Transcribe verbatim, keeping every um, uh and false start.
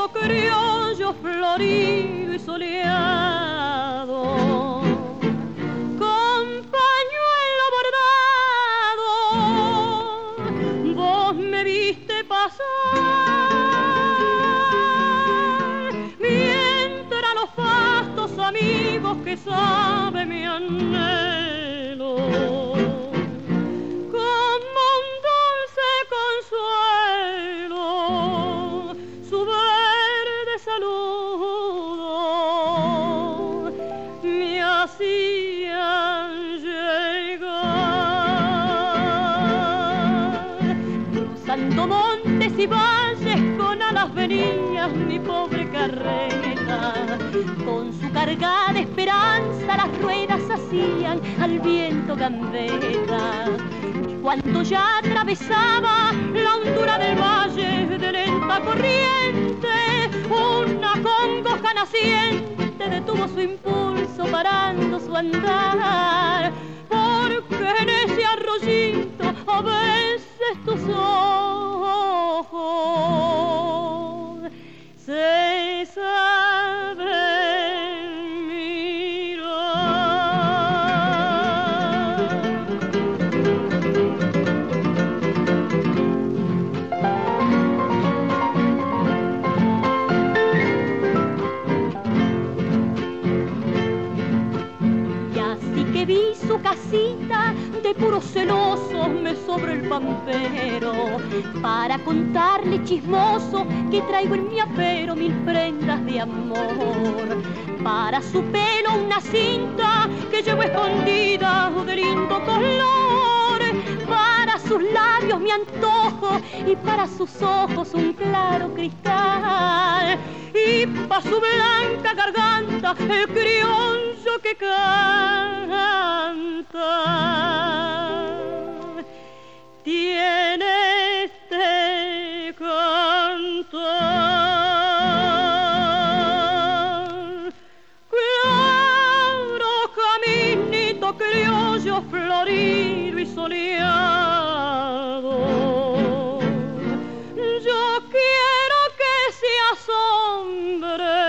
caminito criollo florido y soleado, con pañuelo bordado, vos me viste pasar, mientras los fastos amigos que sabe mi anhelo, como un dulce consuelo, su verde saludo me hacían llegar. Cruzando montes y valles con alas venía mi pobre carreta, con su carga de esperanza las ruedas hacían al viento gambeta. Y cuando ya atravesaba la hondura del valle de lenta corriente, una congoja naciente detuvo su impulso parando su andar, porque en ese arroyito a veces tus ojos se saben mirar. Y así que vi su casita de puros celosos me sobra el pampero para contarle chismoso que traigo en mi apero mil prendas de amor. Para su pelo una cinta que llevo escondida de lindo color, para sus labios mi antojo y para sus ojos un claro cristal, y para su blanca garganta el criollo que canta. Tiene este cantar, claro caminito criollo florido y soleado. Yo quiero que se asombre